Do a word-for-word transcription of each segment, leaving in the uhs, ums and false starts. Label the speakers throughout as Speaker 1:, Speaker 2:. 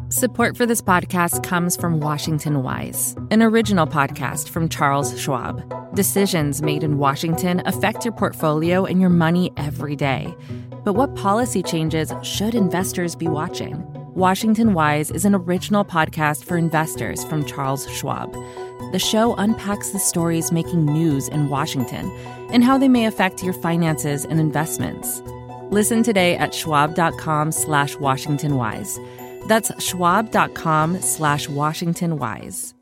Speaker 1: Support for this podcast comes from Washington Wise, an original podcast from Charles Schwab. Decisions made in Washington affect your portfolio and your money every day. But what policy changes should investors be watching? Washington Wise is an original podcast for investors from Charles Schwab. The show unpacks the stories making news in Washington and how they may affect your finances and investments. Listen today at schwab.com slash Washington Wise. That's schwab.com slash Washington Wise.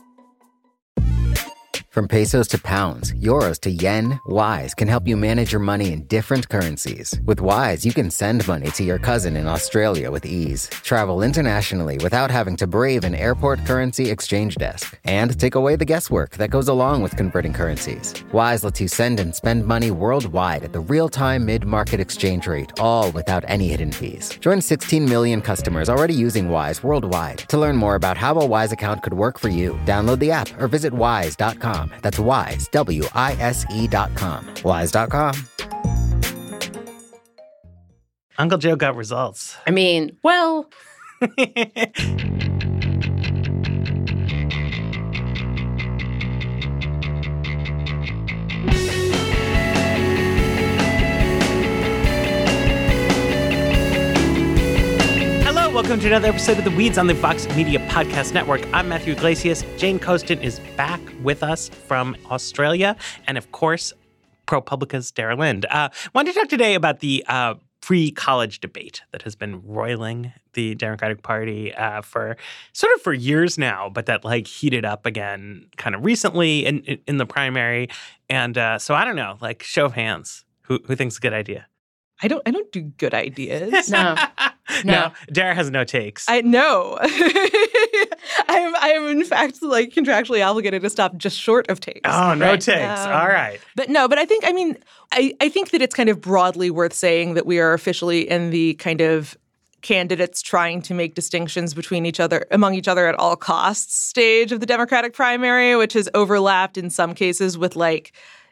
Speaker 2: From pesos to pounds, euros to yen, Wise can help you manage your money in different currencies. With Wise, you can send money to your cousin in Australia with ease, travel internationally without having to brave an airport currency exchange desk, and take away the guesswork that goes along with converting currencies. Wise lets you send and spend money worldwide at the real-time mid-market exchange rate, all without any hidden fees. Join sixteen million customers already using Wise worldwide. To learn more about how a Wise account could work for you, download the app or visit wise dot com. That's Wise, W I S E dot com. Wise dot com.
Speaker 3: Uncle Joe got results.
Speaker 4: I mean, well...
Speaker 3: Welcome to another episode of The Weeds on the Vox Media Podcast Network. I'm Matthew Iglesias. Jane Coaston is back with us from Australia. And of course, ProPublica's Dara Lind. I uh, wanted to talk today about the uh, free college debate that has been roiling the Democratic Party uh, for sort of for years now, but that like heated up again kind of recently in, in, in the primary. And uh, so I don't know, like show of hands, who, who thinks it's a good idea?
Speaker 5: I don't I don't do good ideas.
Speaker 4: No.
Speaker 3: No. no, Dara has no takes.
Speaker 5: I know. I am I am in fact like contractually obligated to stop just short of takes.
Speaker 3: Oh, no
Speaker 5: right?
Speaker 3: takes.
Speaker 5: Um,
Speaker 3: All right.
Speaker 5: But no, but I think I mean I, I think that it's kind of broadly worth saying that we are officially in the kind of candidates trying to make distinctions between each other among each other at all costs stage of the Democratic primary, which has overlapped in some cases with like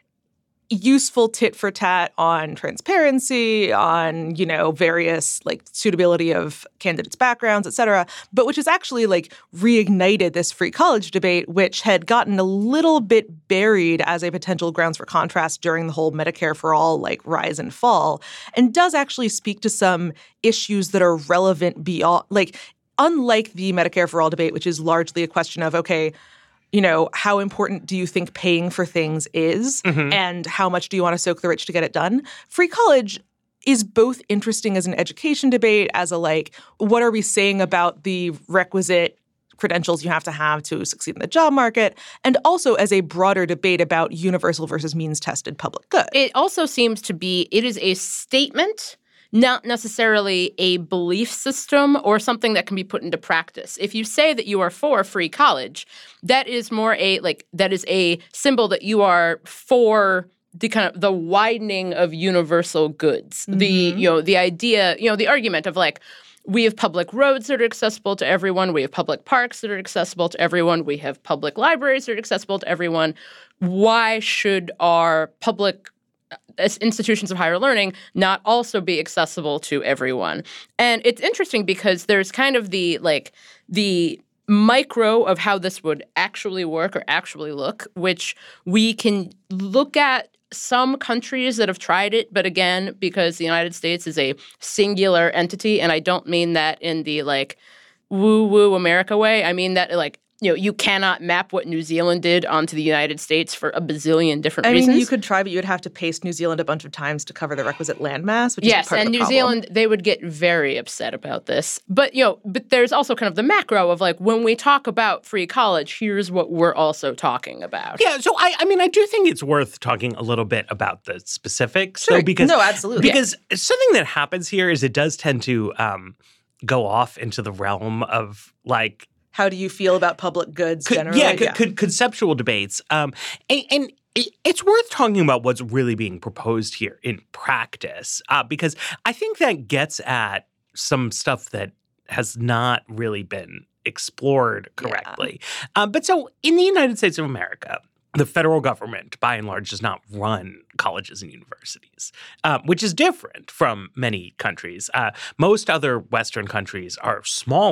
Speaker 5: useful tit for tat on transparency, on, you know, various like suitability of candidates' backgrounds, et cetera, but which has actually like reignited this free college debate, which had gotten a little bit buried as a potential grounds for contrast during the whole Medicare for All like rise and fall, and does actually speak to some issues that are relevant beyond, like, unlike the Medicare for All debate, which is largely a question of, okay, you know, how important do you think paying for things is? Mm-hmm. And how much do you want to soak the rich to get it done? Free college is both interesting as an education debate, as a like, what are we saying about the requisite credentials you have to have to succeed in the job market, and also as a broader debate about universal versus means-tested public good.
Speaker 4: It also seems to be, it is a statement, not necessarily a belief system or something that can be put into practice. If you say that you are for free college, that is more a like that is a symbol that you are for the kind of the widening of universal goods. Mm-hmm. The you know the idea, you know, the argument of like, we have public roads that are accessible to everyone, we have public parks that are accessible to everyone, we have public libraries that are accessible to everyone. Why should our public as institutions of higher learning not also be accessible to everyone? And it's interesting because there's kind of the like the micro of how this would actually work or actually look, which we can look at some countries that have tried it, but again, because the United States is a singular entity, and I don't mean that in the like woo-woo America way. I mean that like, you know, you cannot map what New Zealand did onto the United States for a bazillion different
Speaker 5: I
Speaker 4: reasons.
Speaker 5: I mean, you could try, but you'd have to paste New Zealand a bunch of times to cover the requisite landmass, which
Speaker 4: yes,
Speaker 5: is part
Speaker 4: and
Speaker 5: of the
Speaker 4: New
Speaker 5: problem.
Speaker 4: Zealand, they would get very upset about this. But, you know, but there's also kind of the macro of like, when we talk about free college, here's what we're also talking about.
Speaker 3: Yeah, so I, I mean, I do think it's worth talking a little bit about the specifics.
Speaker 5: Sure.
Speaker 3: Though, because,
Speaker 5: no, absolutely.
Speaker 3: Because yeah. something that happens here is it does tend to um, go off into the realm of like,
Speaker 5: how do you feel about public goods
Speaker 3: Could,
Speaker 5: generally?
Speaker 3: Yeah,
Speaker 5: yeah.
Speaker 3: Could, could, conceptual debates. Um, and, and it's worth talking about what's really being proposed here in practice, uh, because I think that gets at some stuff that has not really been explored correctly. Yeah. Um, but so in the United States of America, the federal government, by and large, does not run colleges and universities, uh, which is different from many countries. Uh, most other Western countries are smaller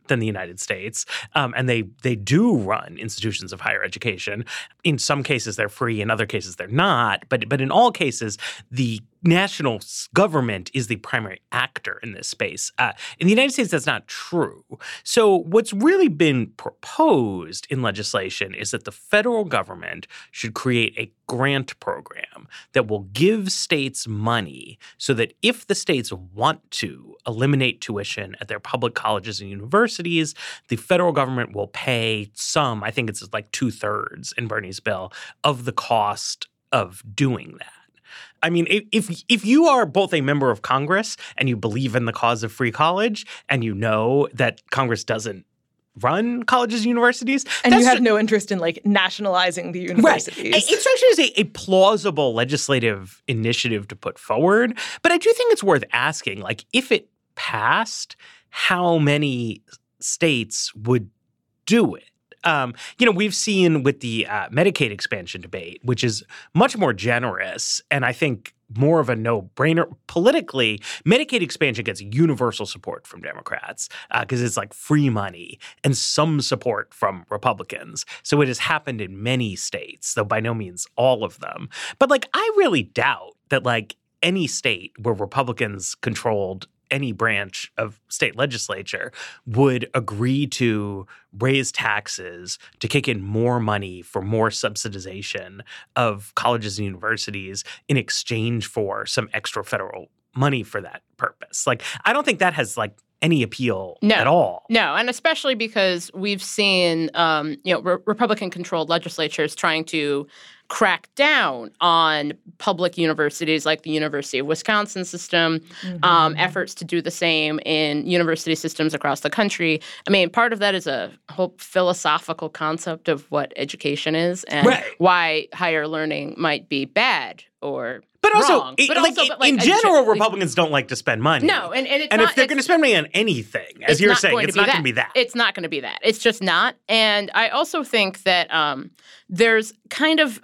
Speaker 3: than the United States, um, and they they do run institutions of higher education. In some cases, they're free. In other cases, they're not. But but in all cases, the national government is the primary actor in this space. Uh, in the United States, that's not true. So what's really been proposed in legislation is that the federal government should create a grant program that will give states money so that if the states want to eliminate tuition at their public colleges and universities, the federal government will pay some, I think it's like two-thirds in Bernie's bill, of the cost of doing that. I mean, if if you are both a member of Congress and you believe in the cause of free college and you know that Congress doesn't run colleges and universities.
Speaker 5: And you have just no interest in, like, nationalizing the universities.
Speaker 3: Right. It strikes me as a, a plausible legislative initiative to put forward. But I do think it's worth asking, like, if it passed, how many states would do it? Um, you know, we've seen with the uh, Medicaid expansion debate, which is much more generous and I think more of a no-brainer. Politically, Medicaid expansion gets universal support from Democrats because uh, it's like free money and some support from Republicans. So it has happened in many states, though by no means all of them. But like, I really doubt that like any state where Republicans controlled any branch of state legislature would agree to raise taxes to kick in more money for more subsidization of colleges and universities in exchange for some extra federal money for that purpose. Like, I don't think that has like any appeal
Speaker 4: no,
Speaker 3: at all.
Speaker 4: No, and especially because we've seen, um, you know, re- Republican-controlled legislatures trying to crack down on public universities like the University of Wisconsin system, mm-hmm. um, efforts to do the same in university systems across the country. I mean, part of that is a whole philosophical concept of what education is and
Speaker 3: right.
Speaker 4: why higher learning might be bad or
Speaker 3: But also,
Speaker 4: wrong.
Speaker 3: It,
Speaker 4: but
Speaker 3: like,
Speaker 4: also but like,
Speaker 3: in general,
Speaker 4: like,
Speaker 3: Republicans don't like to spend money.
Speaker 4: No, and, and it's
Speaker 3: And
Speaker 4: not,
Speaker 3: if they're going to spend money on anything, as you're saying, it's not going to be that.
Speaker 4: It's not going to be that. It's just not. And I also think that um, there's kind of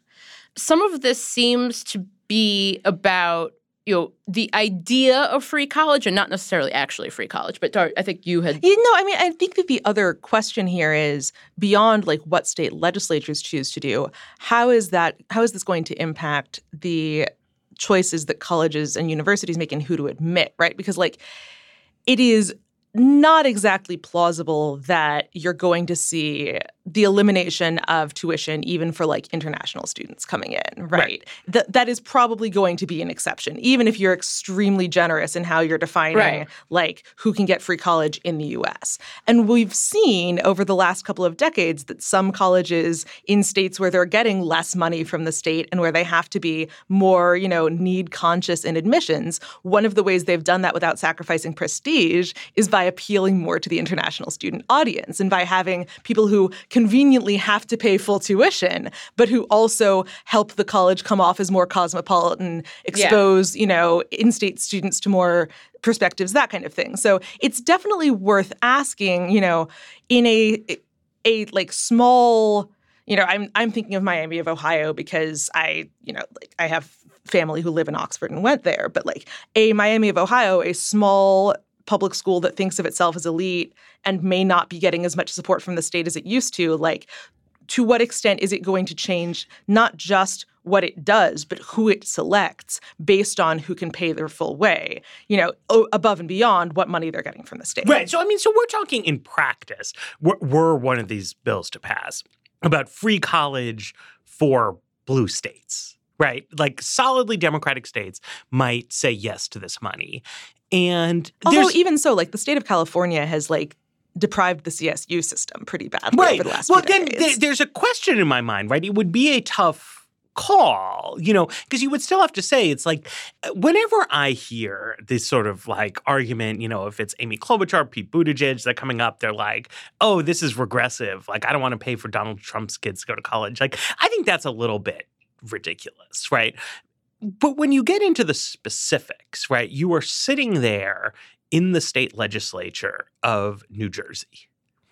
Speaker 4: some of this seems to be about, you know, the idea of free college and not necessarily actually free college. But Dar, I think you had...
Speaker 5: You know, I mean, I think that the other question here is beyond like what state legislatures choose to do, how is that, how is this going to impact the choices that colleges and universities make in who to admit, right? Because like it is not exactly plausible that you're going to see the elimination of tuition even for like international students coming in, right?
Speaker 3: right.
Speaker 5: That that is probably going to be an exception, even if you're extremely generous in how you're defining
Speaker 4: right.
Speaker 5: like who can get free college in the U S. And we've seen over the last couple of decades that some colleges in states where they're getting less money from the state and where they have to be more, you know, need conscious in admissions, one of the ways they've done that without sacrificing prestige is by appealing more to the international student audience and by having people who conveniently have to pay full tuition, but who also help the college come off as more cosmopolitan, expose, yeah. you know, in-state students to more perspectives, that kind of thing. So it's definitely worth asking, you know, in a a like small, you know, I'm I'm thinking of Miami of Ohio because I, you know, like I have family who live in Oxford and went there, but like a Miami of Ohio, a small public school that thinks of itself as elite and may not be getting as much support from the state as it used to, like, to what extent is it going to change not just what it does, but who it selects based on who can pay their full way, you know, above and beyond what money they're getting from the state?
Speaker 3: Right. So, I mean, so we're talking in practice, were, were one of these bills to pass about free college for blue states, right? Like solidly Democratic states might say yes to this money. And
Speaker 5: although even so, like the state of California has like deprived the C S U system pretty badly
Speaker 3: right.
Speaker 5: over the last
Speaker 3: well,
Speaker 5: few
Speaker 3: then
Speaker 5: decades.
Speaker 3: Th- there's a question in my mind, right? It would be a tough call, you know, because you would still have to say it's like whenever I hear this sort of like argument, you know, if it's Amy Klobuchar, Pete Buttigieg, they're coming up, they're like, oh, this is regressive. Like, I don't want to pay for Donald Trump's kids to go to college. Like, I think that's a little bit ridiculous, right? But when you get into the specifics, right, you are sitting there in the state legislature of New Jersey,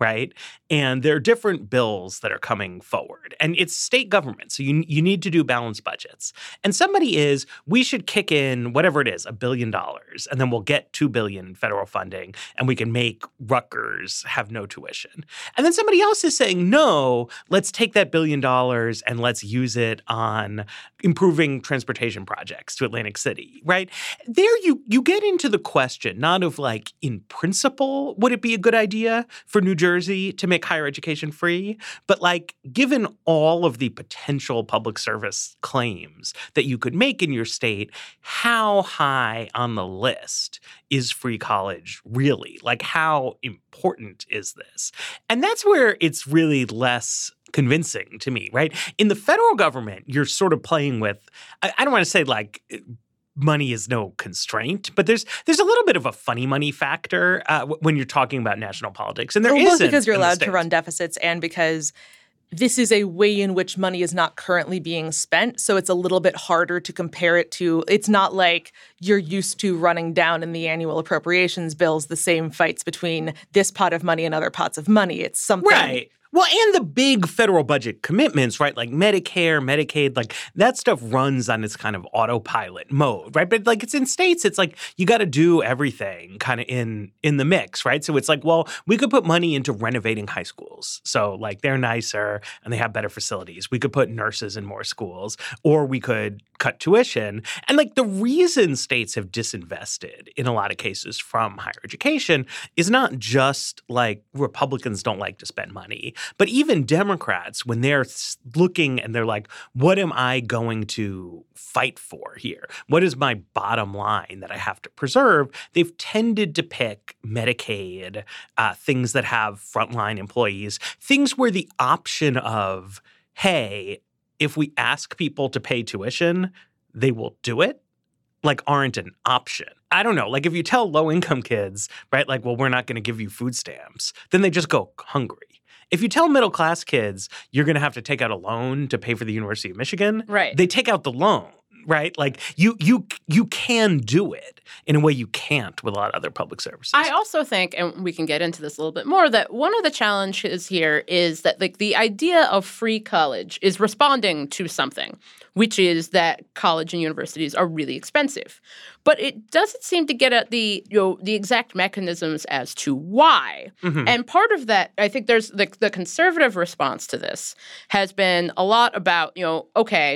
Speaker 3: right? And there are different bills that are coming forward. And it's state government, so you you need to do balanced budgets. And somebody is, we should kick in whatever it is, a billion dollars, and then we'll get two billion dollars federal funding, and we can make Rutgers have no tuition. And then somebody else is saying, no, let's take that billion dollars and let's use it on improving transportation projects to Atlantic City, right? There you you get into the question, not of like, in principle, would it be a good idea for New Jersey to make higher education free? But like, given all of the potential public service claims that you could make in your state, how high on the list is free college really? Like, how important is this? And that's where it's really less convincing to me, right? In the federal government, you're sort of playing with, I, I don't want to say like, money is no constraint, but there's there's a little bit of a funny money factor uh, w- when you're talking about national politics, and there
Speaker 5: well,
Speaker 3: isn't.
Speaker 5: Both because you're
Speaker 3: in the
Speaker 5: allowed to
Speaker 3: States.
Speaker 5: run deficits, and because this is a way in which money is not currently being spent, so it's a little bit harder to compare it to. It's not like you're used to running down in the annual appropriations bills the same fights between this pot of money and other pots of money. It's something.
Speaker 3: Right. Well, and the big federal budget commitments, right? Like Medicare, Medicaid, like that stuff runs on its kind of autopilot mode, right? But like it's in states, it's like you got to do everything kind of in in the mix, right? So it's like, well, we could put money into renovating high schools. So like they're nicer and they have better facilities. We could put nurses in more schools, or we could cut tuition. And like the reason states have disinvested in a lot of cases from higher education is not just like Republicans don't like to spend money, but even Democrats, when they're looking and they're like, what am I going to fight for here? What is my bottom line that I have to preserve? They've tended to pick Medicaid, uh, things that have frontline employees, things where the option of, hey, if we ask people to pay tuition, they will do it, like aren't an option. I don't know. Like if you tell low-income kids, right, like, well, we're not going to give you food stamps, then they just go hungry. If you tell middle-class kids you're going to have to take out a loan to pay for the University of Michigan,
Speaker 4: right,
Speaker 3: they take out the loan, right? Like you you you can do it in a way you can't with a lot of other public services.
Speaker 4: I also think, and we can get into this a little bit more, that one of the challenges here is that like the idea of free college is responding to something, which is that college and universities are really expensive. But it doesn't seem to get at the, you know, the exact mechanisms as to why. Mm-hmm. And part of that, I think there's the, the conservative response to this has been a lot about, you know, okay,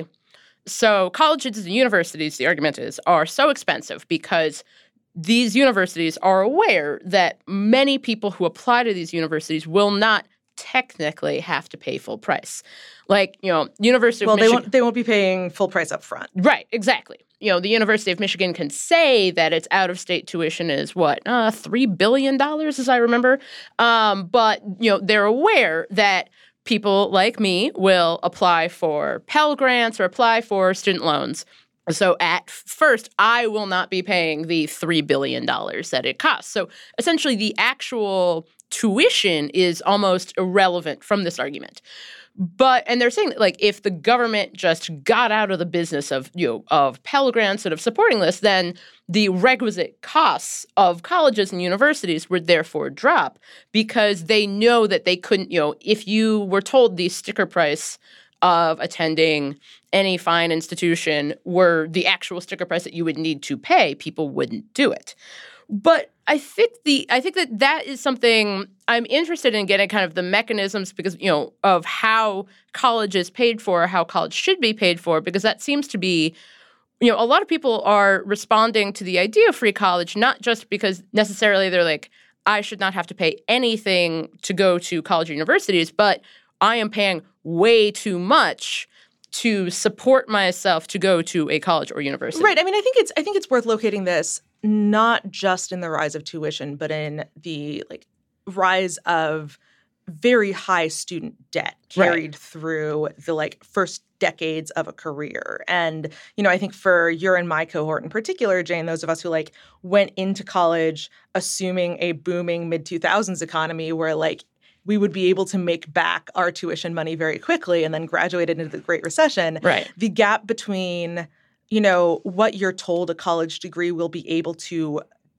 Speaker 4: so colleges and universities, the argument is, are so expensive because these universities are aware that many people who apply to these universities will not technically have to pay full price. Like, you know, University of
Speaker 5: well,
Speaker 4: Michigan—
Speaker 5: Well, they won't, they won't be paying full price up front.
Speaker 4: Right, exactly. You know, the University of Michigan can say that its out-of-state tuition is, what, uh, three billion dollars, as I remember. Um, but, you know, they're aware that people like me will apply for Pell Grants or apply for student loans. So at first, I will not be paying the three billion dollars that it costs. So essentially, the actual tuition is almost irrelevant from this argument. But, and they're saying that, like, if the government just got out of the business of, you know, of Pell Grants and of supporting this, then the requisite costs of colleges and universities would therefore drop because they know that they couldn't, you know, if you were told the sticker price of attending any fine institution were the actual sticker price that you would need to pay, people wouldn't do it. But I think the I think that that is something I'm interested in getting kind of the mechanisms because, you know, of how college is paid for, how college should be paid for, because that seems to be, you know, a lot of people are responding to the idea of free college, not just because necessarily they're like, I should not have to pay anything to go to college or universities, but I am paying way too much to support myself to go to a college or university.
Speaker 5: Right. I mean, I think it's I think it's worth locating this not just in the rise of tuition, but in the like rise of very high student debt carried right. through the like first decades of a career. And, you know, I think for your and my cohort in particular, Jane, those of us who like went into college assuming a booming mid two thousands economy where like we would be able to make back our tuition money very quickly and then graduated into the Great Recession.
Speaker 4: Right.
Speaker 5: The gap between, you know, what you're told a college degree will be able to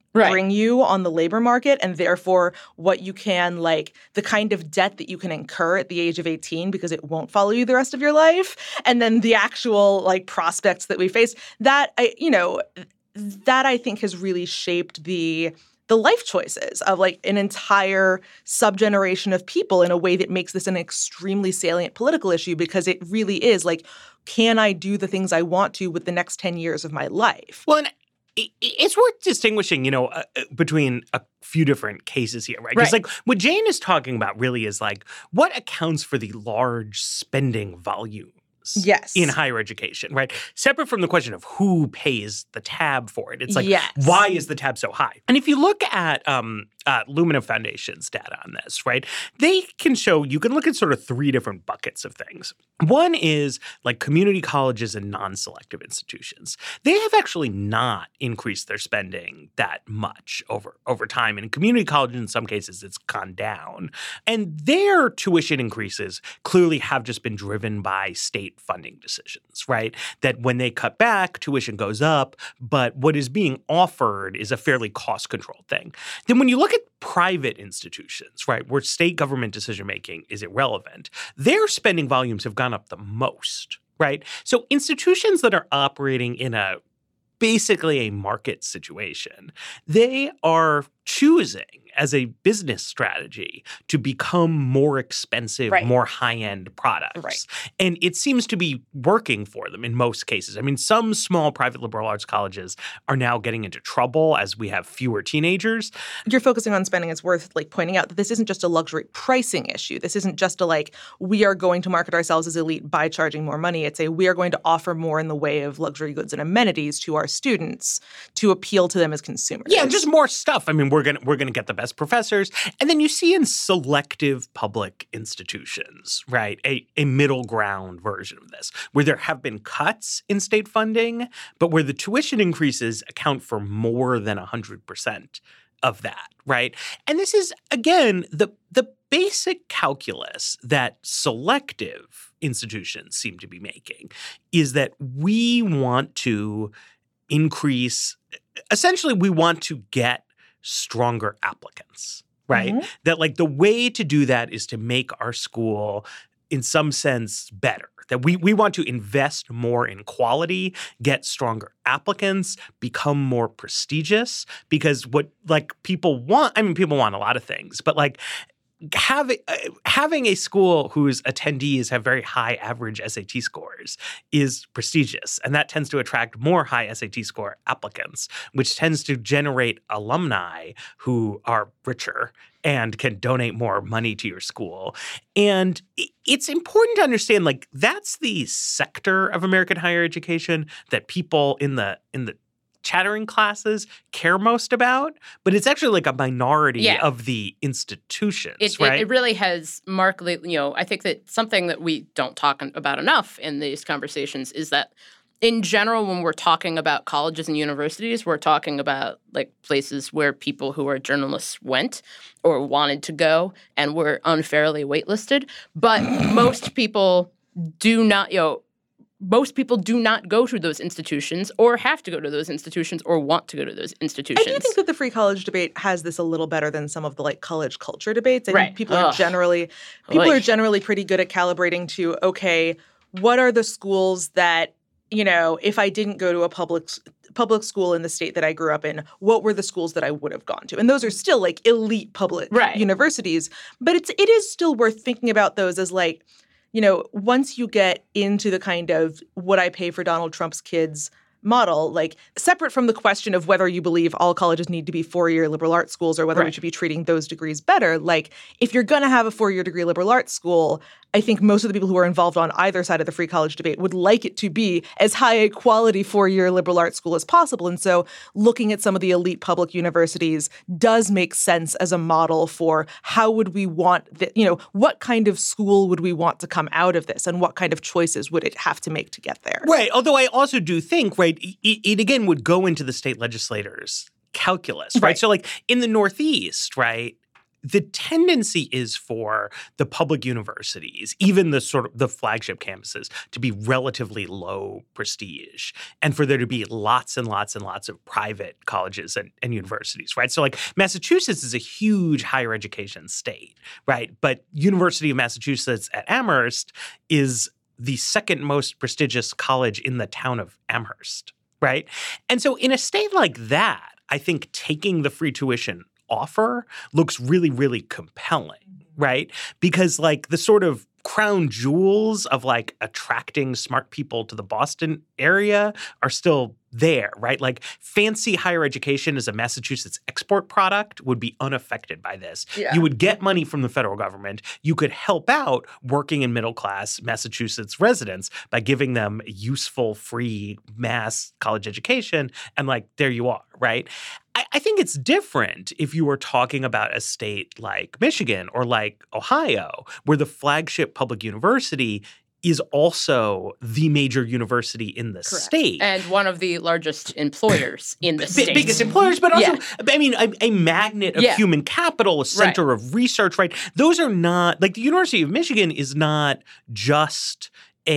Speaker 5: right. bring you on the labor market, and therefore what you can, like, the kind of debt that you can incur at the age of eighteen because it won't follow you the rest of your life, and then the actual, like, prospects that we face, that, I, you know, that I think has really shaped the the life choices of, like, an entire subgeneration of people in a way that makes this an extremely salient political issue, because it really is, like, can I do the things I want to with the next ten years of my life?
Speaker 3: Well, and it's worth distinguishing, you know, uh, between a few different cases here, right? Because,
Speaker 5: Right.
Speaker 3: like, what Jane is talking about really is, like, what accounts for the large spending volumes
Speaker 5: Yes.
Speaker 3: in higher education, right? Separate from the question of who pays the tab for it. It's like,
Speaker 5: Yes.
Speaker 3: why is the tab so high? And if you look at um, uh, Lumina Foundation's data on this, right, they can show, you can look at sort of three different buckets of things. One is, like, community colleges and non-selective institutions. They have actually not increased their spending that much over, over time. And in community colleges, in some cases, it's gone down. And their tuition increases clearly have just been driven by state funding decisions, right? That when they cut back, tuition goes up, but what is being offered is a fairly cost-controlled thing. Then when you look at private institutions, right, where state government decision-making is irrelevant, their spending volumes have gone up the most, right? So institutions that are operating in a basically a market situation, they are choosing as a business strategy to become more expensive,
Speaker 5: Right.
Speaker 3: more high-end products.
Speaker 5: Right.
Speaker 3: And it seems to be working for them in most cases. I mean, some small private liberal arts colleges are now getting into trouble as we have fewer teenagers.
Speaker 5: You're focusing on spending. It's worth, like, pointing out that this isn't just a luxury pricing issue. This isn't just a, like, we are going to market ourselves as elite by charging more money. It's a, we are going to offer more in the way of luxury goods and amenities to our students to appeal to them as consumers.
Speaker 3: Yeah, just more stuff. I mean, we're gonna we're gonna get the best professors. And then you see in selective public institutions, right, a, a middle ground version of this, where there have been cuts in state funding, but where the tuition increases account for more than one hundred percent of that, right? And this is, again, the the basic calculus that selective institutions seem to be making is that we want to increase, essentially we want to get stronger applicants, right?
Speaker 5: Mhm.
Speaker 3: That, like, the way to do that is to make our school in some sense better. That we we want to invest more in quality, get stronger applicants, become more prestigious, because what, like, people want, I mean, people want a lot of things, but, like, having uh, having a school whose attendees have very high average S A T scores is prestigious, and that tends to attract more high S A T score applicants, which tends to generate alumni who are richer and can donate more money to your school. And it's important to understand, like, that's the sector of American higher education that people in the in the chattering classes care most about, but it's actually like a minority
Speaker 4: Yeah.
Speaker 3: of the institutions,
Speaker 4: It,
Speaker 3: right?
Speaker 4: it, it really has markedly, you know, I think that something that we don't talk about enough in these conversations is that in general, when we're talking about colleges and universities, we're talking about, like, places where people who are journalists went or wanted to go and were unfairly waitlisted. But most people do not, you know, most people do not go to those institutions or have to go to those institutions or want to go to those institutions.
Speaker 5: I do think that the free college debate has this a little better than some of the, like, college culture debates. I
Speaker 4: Right.
Speaker 5: think people are
Speaker 4: Ugh.
Speaker 5: generally people
Speaker 4: Oy.
Speaker 5: are generally pretty good at calibrating to, okay, what are the schools that, you know, if I didn't go to a public s- public school in the state that I grew up in, what were the schools that I would have gone to? And those are still, like, elite public
Speaker 4: Right.
Speaker 5: universities, but it's it is still worth thinking about those as, like, you know, once you get into the kind of would I pay for Donald Trump's kids model, like, separate from the question of whether you believe all colleges need to be four-year liberal arts schools or whether we
Speaker 4: Right.
Speaker 5: should be treating those degrees better, like, if you're going to have a four-year degree liberal arts school, I think most of the people who are involved on either side of the free college debate would like it to be as high a quality four-year liberal arts school as possible. And so looking at some of the elite public universities does make sense as a model for how would we want, the, you know, what kind of school would we want to come out of this and what kind of choices would it have to make to get there?
Speaker 3: Right. Although I also do think, right, it, it again would go into the state legislators' calculus, right?
Speaker 5: Right.
Speaker 3: So, like, in the Northeast, right, the tendency is for the public universities, even the sort of the flagship campuses, to be relatively low prestige, and for there to be lots and lots and lots of private colleges and, and universities, right? So like Massachusetts is a huge higher education state, right? But University of Massachusetts at Amherst is the second most prestigious college in the town of Amherst, right? And so in a state like that, I think taking the free tuition offer looks really, really compelling, right? Because like the sort of crown jewels of like attracting smart people to the Boston area are still there, right? Like fancy higher education as a Massachusetts export product would be unaffected by this.
Speaker 5: Yeah.
Speaker 3: You would get money from the federal government. You could help out working and middle class Massachusetts residents by giving them a useful, free mass college education. And like, there you are, right? I, I think it's different if you were talking about a state like Michigan or like Ohio, where the flagship public university is also the major university in the
Speaker 4: Correct.
Speaker 3: State.
Speaker 4: And one of the largest employers in the
Speaker 3: B-
Speaker 4: state.
Speaker 3: biggest employers, but also,
Speaker 4: Yeah.
Speaker 3: I mean, a, a magnet of
Speaker 4: Yeah.
Speaker 3: human capital, a center
Speaker 4: Right.
Speaker 3: of research, right? Those are not, like the University of Michigan is not just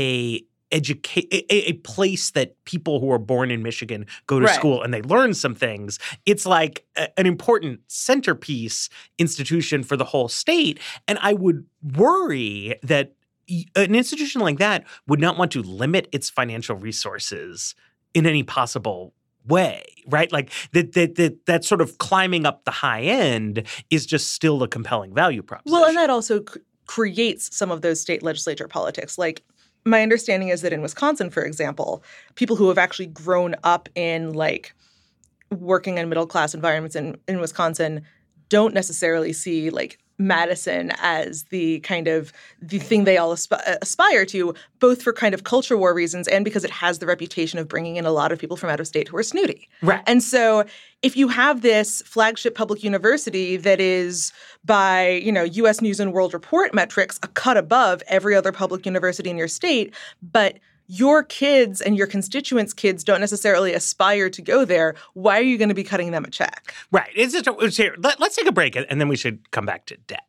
Speaker 3: a educate a, a place that people who are born in Michigan go to
Speaker 4: Right.
Speaker 3: school and they learn some things. It's like a, an important centerpiece institution for the whole state. And I would worry that an institution like that would not want to limit its financial resources in any possible way, right? Like that that that that sort of climbing up the high end is just still a compelling value proposition.
Speaker 5: Well, and that also c- creates some of those state legislature politics. Like, my understanding is that in Wisconsin, for example, people who have actually grown up in like working in middle class environments in, in Wisconsin don't necessarily see like Madison as the kind of the thing they all asp- aspire to, both for kind of culture war reasons and because it has the reputation of bringing in a lot of people from out of state who are snooty.
Speaker 3: Right.
Speaker 5: And so if you have this flagship public university that is by, you know, U S News and World Report metrics, a cut above every other public university in your state, but your kids and your constituents' kids don't necessarily aspire to go there, why are you going to be cutting them a check?
Speaker 3: Right. It's just, it's here. Let, let's take a break and then we should come back to debt.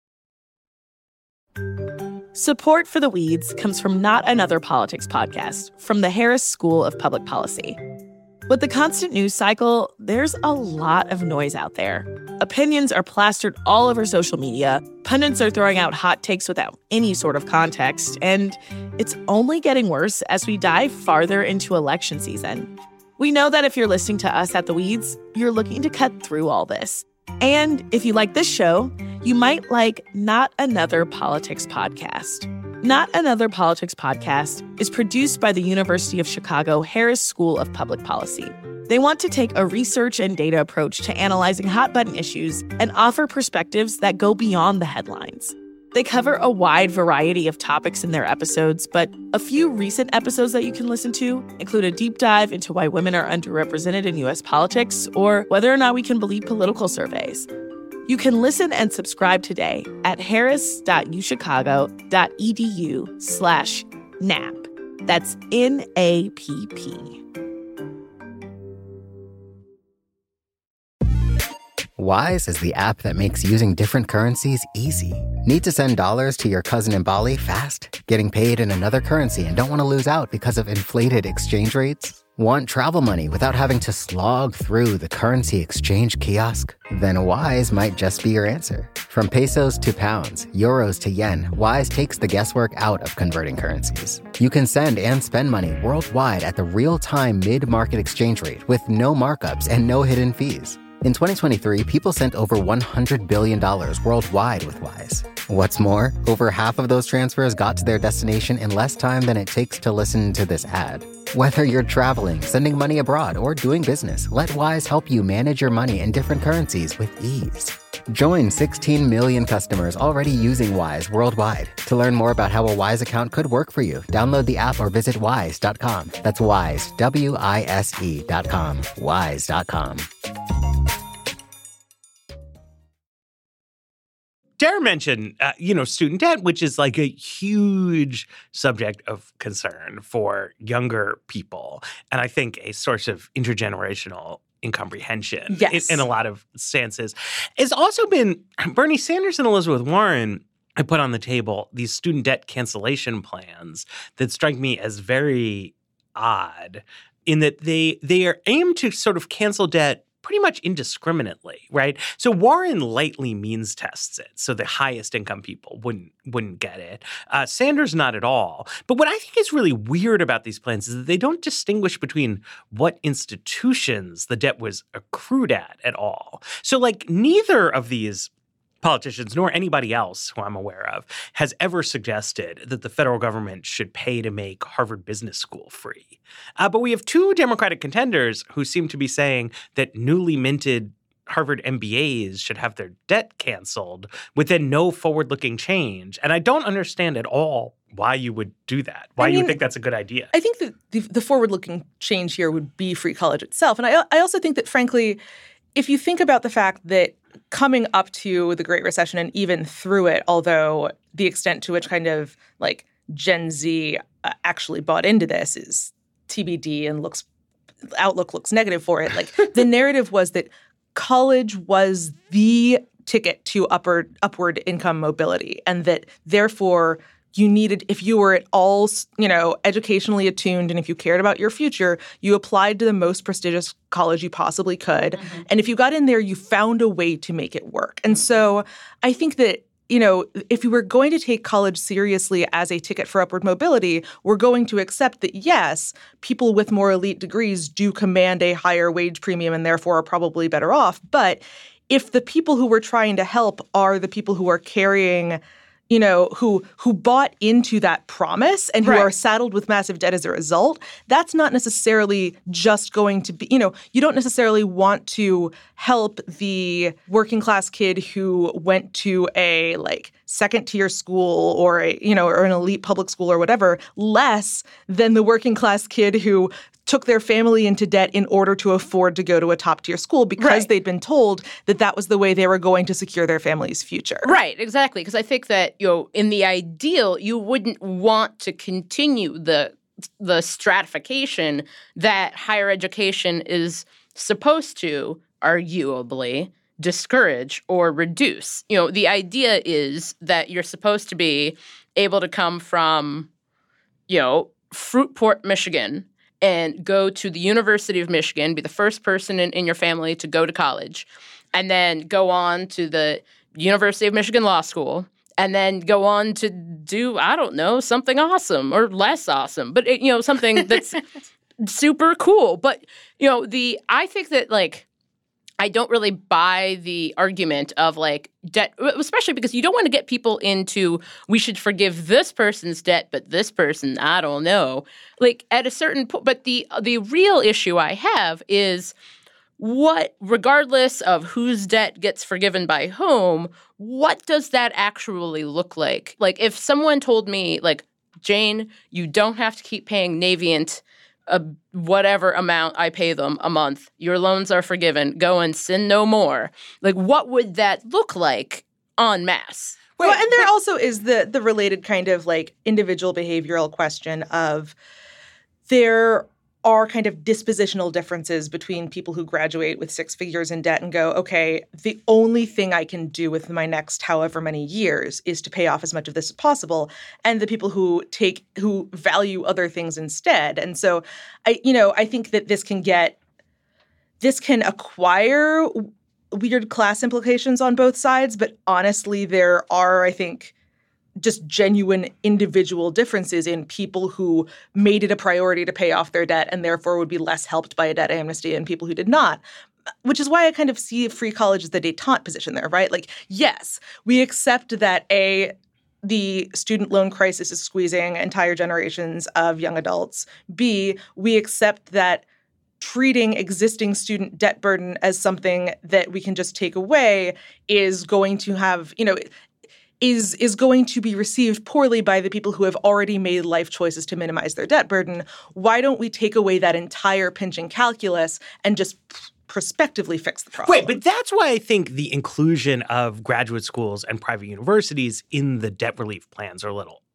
Speaker 6: Support for The Weeds comes from Not Another Politics podcast from the Harris School of Public Policy. With the constant news cycle, there's a lot of noise out there. Opinions are plastered all over social media, pundits are throwing out hot takes without any sort of context, and it's only getting worse as we dive farther into election season. We know that if you're listening to us at The Weeds, you're looking to cut through all this. And if you like this show, you might like Not Another Politics podcast. Not Another Politics podcast is produced by the University of Chicago Harris School of Public Policy. They want to take a research and data approach to analyzing hot-button issues and offer perspectives that go beyond the headlines. They cover a wide variety of topics in their episodes, but a few recent episodes that you can listen to include a deep dive into why women are underrepresented in U S politics or whether or not we can believe political surveys. You can listen and subscribe today at harris.uchicago.edu slash NAP. That's N A P P.
Speaker 2: Wise is the app that makes using different currencies easy. Need to send dollars to your cousin in Bali fast? Getting paid in another currency and don't want to lose out because of inflated exchange rates? Want travel money without having to slog through the currency exchange kiosk? Then Wise might just be your answer. From pesos to pounds, euros to yen, Wise takes the guesswork out of converting currencies. You can send and spend money worldwide at the real-time mid-market exchange rate with no markups and no hidden fees. In twenty twenty-three, people sent over one hundred billion dollars worldwide with Wise. What's more, over half of those transfers got to their destination in less time than it takes to listen to this ad. Whether you're traveling, sending money abroad, or doing business, let Wise help you manage your money in different currencies with ease. Join sixteen million customers already using Wise worldwide. To learn more about how a Wise account could work for you, download the app or visit wise dot com. That's Wise, W I S E dot com, wise dot com.
Speaker 3: Dara mentioned, uh, you know, student debt, which is like a huge subject of concern for younger people. And I think a source of intergenerational incomprehension
Speaker 5: yes.
Speaker 3: in, in a lot of stances. It's also been Bernie Sanders and Elizabeth Warren I put on the table these student debt cancellation plans that strike me as very odd in that they they are aimed to sort of cancel debt pretty much indiscriminately, right? So Warren lightly means tests it, so the highest income people wouldn't wouldn't get it. Uh, Sanders not at all. But what I think is really weird about these plans is that they don't distinguish between what institutions the debt was accrued at at all. So like neither of these politicians, nor anybody else who I'm aware of, has ever suggested that the federal government should pay to make Harvard Business School free. Uh, but we have two Democratic contenders who seem to be saying that newly minted Harvard M B As should have their debt canceled within no forward-looking change. And I don't understand at all why you would do that, why I mean, you would think that's a good idea.
Speaker 5: I think that the, the forward-looking change here would be free college itself. And I, I also think that, frankly, if you think about the fact that coming up to the Great Recession and even through it, although the extent to which kind of like Gen Z uh, actually bought into this is T B D and looks outlook looks negative for it. Like the narrative was that college was the ticket to upward upward income mobility, and that therefore you needed, if you were at all, you know, educationally attuned and if you cared about your future, you applied to the most prestigious college you possibly could. Mm-hmm. And if you got in there, you found a way to make it work. And so I think that, you know, if you were going to take college seriously as a ticket for upward mobility, we're going to accept that, yes, people with more elite degrees do command a higher wage premium and therefore are probably better off. But if the people who we're trying to help are the people who are carrying you know, who who bought into that promise and who right. are saddled with massive debt as a result, that's not necessarily just going to be, you know, you don't necessarily want to help the working class kid who went to a like second tier school or a, you know, or an elite public school or whatever, less than the working class kid who took their family into debt in order to afford to go to a top-tier school because right. they'd been told that that was the way they were going to secure their family's future.
Speaker 4: Right, exactly. Because I think that, you know, in the ideal, you wouldn't want to continue the the stratification that higher education is supposed to, arguably, discourage or reduce. You know, the idea is that you're supposed to be able to come from, you know, Fruitport, Michigan, and go to the University of Michigan, be the first person in, in your family to go to college, and then go on to the University of Michigan Law School, and then go on to do, I don't know, something awesome or less awesome, but, it, you know, something that's super cool. But, you know, the I think that, like, I don't really buy the argument of like debt, especially because you don't want to get people into we should forgive this person's debt, but this person, I don't know. Like at a certain point, but the the real issue I have is what, regardless of whose debt gets forgiven by whom, what does that actually look like? Like if someone told me like, Jane, you don't have to keep paying Navient a whatever amount I pay them a month. Your loans are forgiven. Go and sin no more. Like, what would that look like en masse?
Speaker 5: Well, and there also is the the related kind of like individual behavioral question of there are kind of dispositional differences between people who graduate with six figures in debt and go, okay, the only thing I can do with my next however many years is to pay off as much of this as possible, and the people who take who value other things instead. And so I, you know, I think that this can get this can acquire weird class implications on both sides, but honestly, there are, I think, just genuine individual differences in people who made it a priority to pay off their debt and therefore would be less helped by a debt amnesty and people who did not, which is why I kind of see free college as the détente position there, right? Like, yes, we accept that A, the student loan crisis is squeezing entire generations of young adults. B, we accept that treating existing student debt burden as something that we can just take away is going to have, you know, is is going to be received poorly by the people who have already made life choices to minimize their debt burden. Why don't we take away that entire pinching calculus and just prospectively fix the problem?
Speaker 3: Right, but that's why I think the inclusion of graduate schools and private universities in the debt relief plans are a little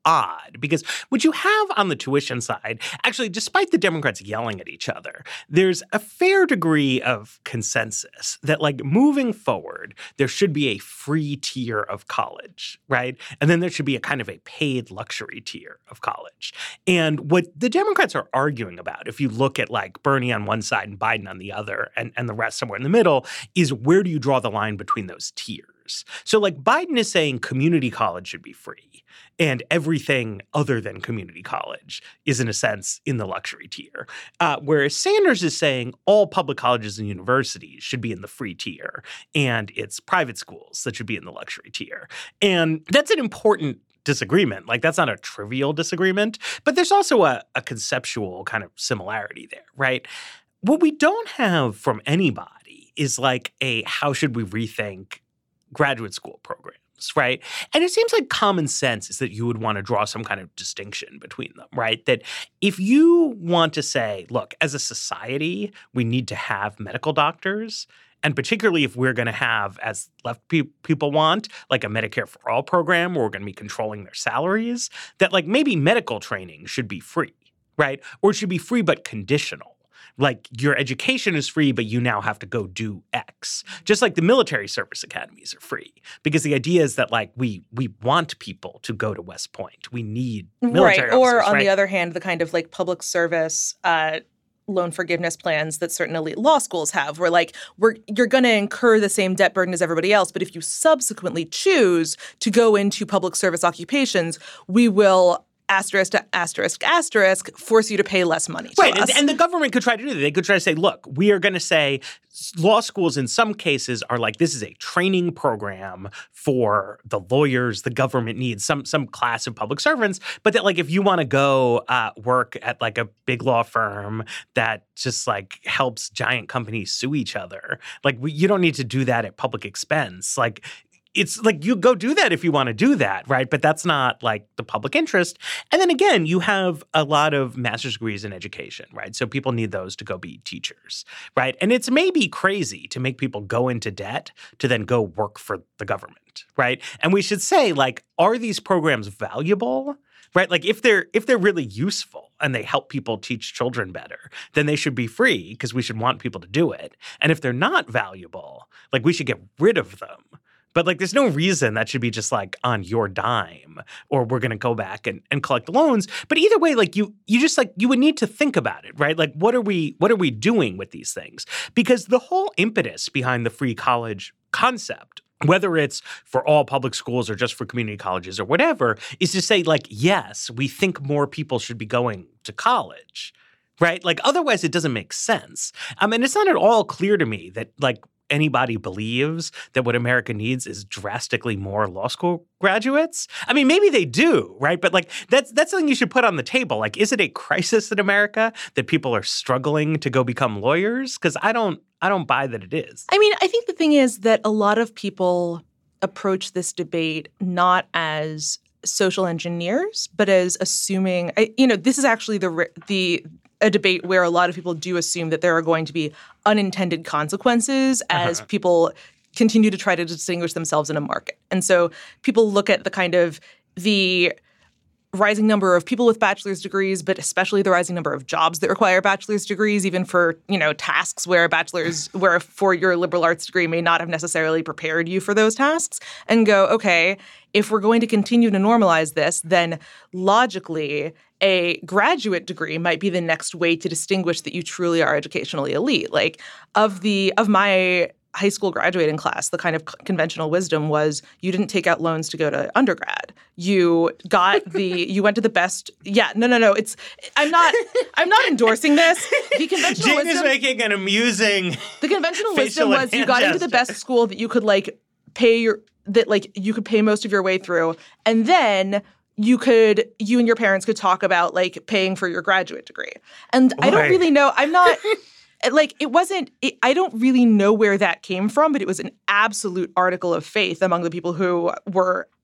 Speaker 3: odd because what you have on the tuition side, actually, despite the Democrats yelling at each other, there's a fair degree of consensus that, like, moving forward, there should be a free tier of college, right? And then there should be a kind of a paid luxury tier of college. And what the Democrats are arguing about, if you look at, like, Bernie on one side and Biden on the other and, and the rest somewhere in the middle, is where do you draw the line between those tiers? So, like, Biden is saying community college should be free, and everything other than community college is, in a sense, in the luxury tier. Uh, whereas Sanders is saying all public colleges and universities should be in the free tier, and it's private schools that should be in the luxury tier. And that's an important disagreement. Like, that's not a trivial disagreement, but there's also a, a conceptual kind of similarity there, right? What we don't have from anybody is like a how should we rethink graduate school programs, right? And it seems like common sense is that you would want to draw some kind of distinction between them, right? That if you want to say, look, as a society, we need to have medical doctors, and particularly if we're going to have, as left pe- people want, like a Medicare for All program where we're going to be controlling their salaries, that like maybe medical training should be free, right? Or it should be free but conditional. Like, your education is free, but you now have to go do X. Just like the military service academies are free. Because the idea is that, like, we we want people to go to West Point. We need military
Speaker 5: Right. Or,
Speaker 3: officers,
Speaker 5: on
Speaker 3: right?
Speaker 5: the other hand, the kind of, like, public service uh, loan forgiveness plans that certain elite law schools have, where, like, we're you're going to incur the same debt burden as everybody else, but if you subsequently choose to go into public service occupations, we will asterisk to asterisk asterisk force you to pay less money to
Speaker 3: Right,
Speaker 5: us.
Speaker 3: and, and the government could try to do that. They could try to say, look, we are going to say law schools in some cases are like, this is a training program for the lawyers the government needs, some some class of public servants, but that, like, if you want to go uh, work at, like, a big law firm that just, like, helps giant companies sue each other, like, we, you don't need to do that at public expense. Like, it's like you go do that if you want to do that, right? But that's not like the public interest. And then again, you have a lot of master's degrees in education, right? So people need those to go be teachers, right? And it's maybe crazy to make people go into debt to then go work for the government, right? And we should say, like, are these programs valuable? Right? Like, if they're if they're really useful and they help people teach children better, then they should be free because we should want people to do it. And if they're not valuable, like, we should get rid of them. But, like, there's no reason that should be just, like, on your dime or we're going to go back and, and collect the loans. But either way, like, you you just, like, you would need to think about it, right? Like, what are we what are we doing with these things? Because the whole impetus behind the free college concept, whether it's for all public schools or just for community colleges or whatever, is to say, like, yes, we think more people should be going to college, right? Like, otherwise it doesn't make sense. I mean, it's not at all clear to me that, like, anybody believes that what America needs is drastically more law school graduates. I mean, maybe they do, right? But, like, that's that's something you should put on the table. Like, is it a crisis in America that people are struggling to go become lawyers? Because I don't I don't buy that it is.
Speaker 5: I mean, I think the thing is that a lot of people approach this debate not as social engineers, but as assuming, you know, this is actually the the a debate where a lot of people do assume that there are going to be unintended consequences as uh-huh. people continue to try to distinguish themselves in a market. And so people look at the kind of the rising number of people with bachelor's degrees, but especially the rising number of jobs that require bachelor's degrees, even for, you know, tasks where a bachelor's, where a four-year liberal arts degree may not have necessarily prepared you for those tasks, and go, okay, if we're going to continue to normalize this, then logically a graduate degree might be the next way to distinguish that you truly are educationally elite. Like, of the of my high school graduating class, the kind of conventional wisdom was you didn't take out loans to go to undergrad. You got the you went to the best. Yeah, no, no, no. It's I'm not I'm not endorsing this. The conventional
Speaker 3: Jane
Speaker 5: wisdom
Speaker 3: is making an amusing.
Speaker 5: The conventional
Speaker 3: facial
Speaker 5: wisdom was you got into the best school that you could like pay your that like you could pay most of your way through, and then you could, you and your parents could talk about, like, paying for your graduate degree. And Boy. I don't really know, I'm not, like, it wasn't, it, I don't really know where that came from, but it was an absolute article of faith among the people who were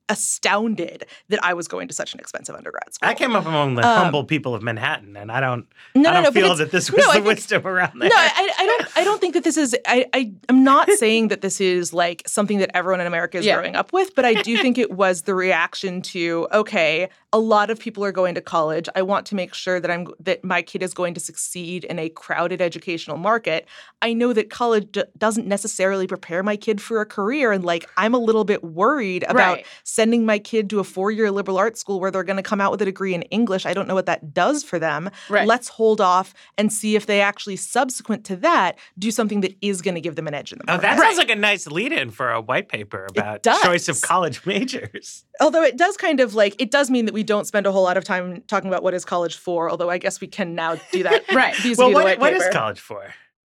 Speaker 5: astounded that I was going to such an expensive undergrad school.
Speaker 3: I came up among the
Speaker 5: Um,
Speaker 3: humble people of Manhattan, and I don't,
Speaker 5: No,
Speaker 3: I
Speaker 5: no,
Speaker 3: don't
Speaker 5: no, but
Speaker 3: feel
Speaker 5: it's-
Speaker 3: that this
Speaker 5: no,
Speaker 3: was
Speaker 5: I
Speaker 3: the
Speaker 5: think-
Speaker 3: wisdom around there.
Speaker 5: No, I, I don't. I don't think that this is. I, I am not saying that this is like something that everyone in America is
Speaker 4: Yeah.
Speaker 5: growing up with, but I do think it was the reaction to okay, a lot of people are going to college. I want to make sure that I'm that my kid is going to succeed in a crowded educational market. I know that college d- doesn't necessarily prepare my kid for a career, and like I'm a little bit worried about
Speaker 4: Right.
Speaker 5: sending my kid to a four-year liberal arts school where they're going to come out with a degree in English. I don't know what that does for them.
Speaker 4: Right.
Speaker 5: Let's hold off and see if they actually, subsequent to that, do something that is going to give them an edge in the
Speaker 3: Oh,
Speaker 5: market.
Speaker 3: that sounds like a nice lead-in for a white paper about
Speaker 5: does.
Speaker 3: choice of college majors.
Speaker 5: Although it does kind of like, it does mean that we don't spend a whole lot of time talking about what is college for, although I guess we can now do that.
Speaker 4: Right.
Speaker 5: vis-a-vis
Speaker 3: Well,
Speaker 5: the
Speaker 3: what,
Speaker 5: white
Speaker 3: what is
Speaker 5: paper.
Speaker 3: college for?